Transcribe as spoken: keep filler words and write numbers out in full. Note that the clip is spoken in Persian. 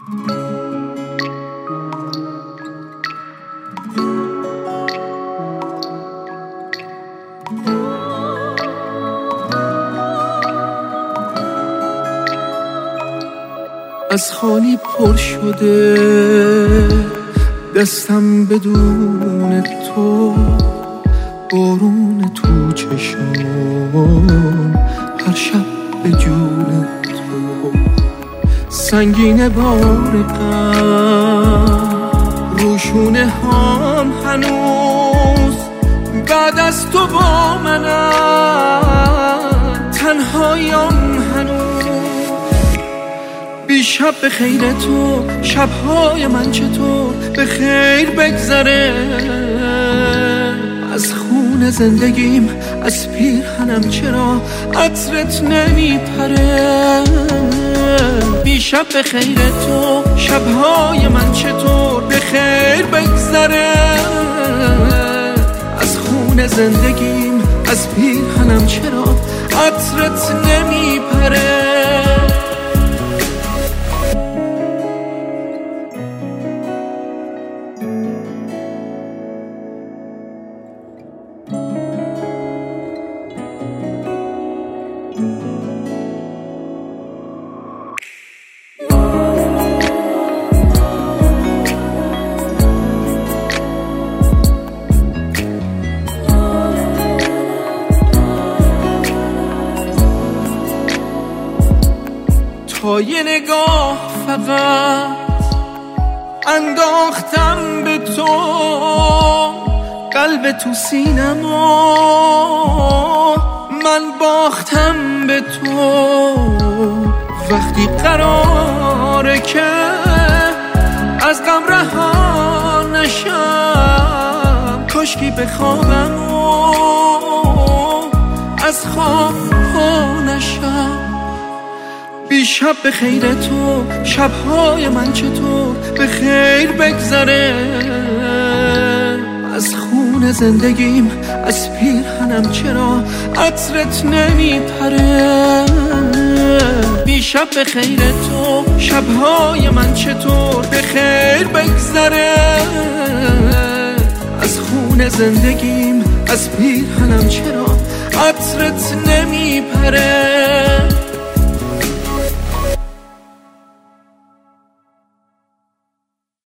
از خالی پر شده دستم بدون تو، بارون تو چشم هر شب به جون تو، سنگین بار غم روشونه هم هنوز بعد از تو با منم، تنهایم هنوز. بیشب به خیر تو، شبهای من چطور به خیر بگذره، از خون زندگیم از پیرهنم چرا عطرت نمیپره. بیشب به خیر تو، شبهای من چطور به خیر بگذره، از خون زندگیم از پیرهنم چرا عطرت نمیپره. با یه نگاه فقط انداختم به تو، قلب تو سینما من باختم به تو. وقتی قراره که از غم رها نشم، کاشکی بخوابم و از خواب پا نشم. بیشب به خیر تو، شبهای من چطور به خیر بگذره، از خون زندگیم از پیرهنم چرا عطرت نمیپره. بیشب به خیر تو، شبهای من چطور به خیر بگذره، از خون زندگیم از پیرهنم چرا عطرت نمیپره.